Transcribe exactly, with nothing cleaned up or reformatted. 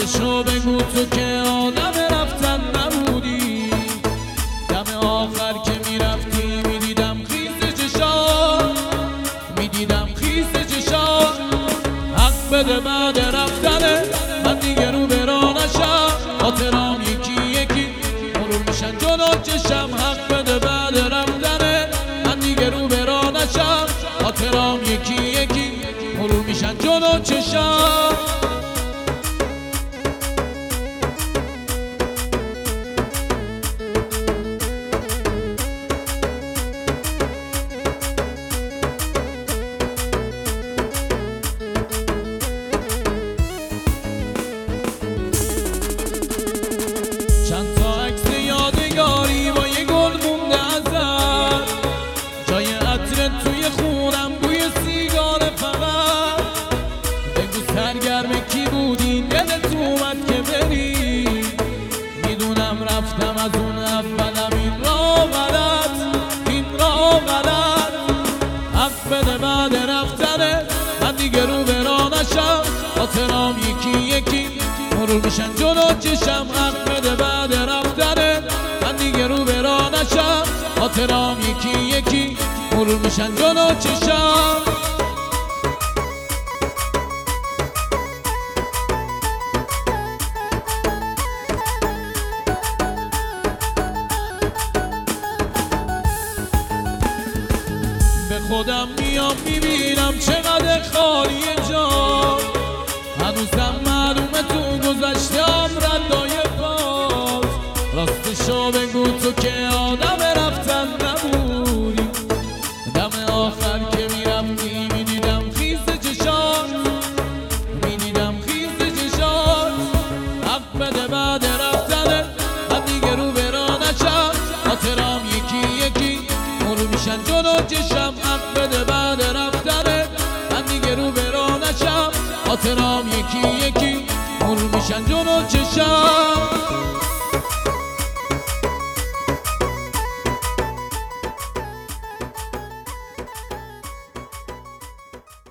شو بگو تو که آدم رفتن نبودی. دم آخر که میرفتی میدیدم خیس چشات، میدیدم خیس چشات. حق بده بعد رفتنه من دیگه رو برا نشم، خاطرام یکی یکی مرور میشن جلو چشم. حق بده بعد رفتنه من دیگه رو برا نشم، خاطرام یکی یکی مرور میشن جلو چشم. چند تا عکس یادگاری با یه گل مونده ازت، جای عطرت توی خونم بوی سیگار. فقط بگو سرگرم کی بودی دلت اومد که بری. میدونم رفتم از اون اولم این را غلط، این را غلط. حق بده بعد رفتنه من دیگه رو برا نشم، خاطرام یکی یکی مرور میشن جلو چشم. حق بده بعد رفتنه من دیگه رو برا نشم، خاطرام یکی یکی مرور میشن جلو چشم. به خودم میام میبینم چقدر خالی جا، هنوزم معلومه تو گذشتم ردای باز. راستشو بگو تو که آدم رفتن نبودی. دم آخر که میرفتی میدیدم خیس چشات، میدیدم خیس چشات. حق بده بعد رفتنه من دیگه رو برا نشم، خاطرام یکی یکی مرور میشن جلو چشم. حق بده بعد رفتنه من دیگه رو برا نشم، خاطرام یکی یکی مرور میشن جلو چشم.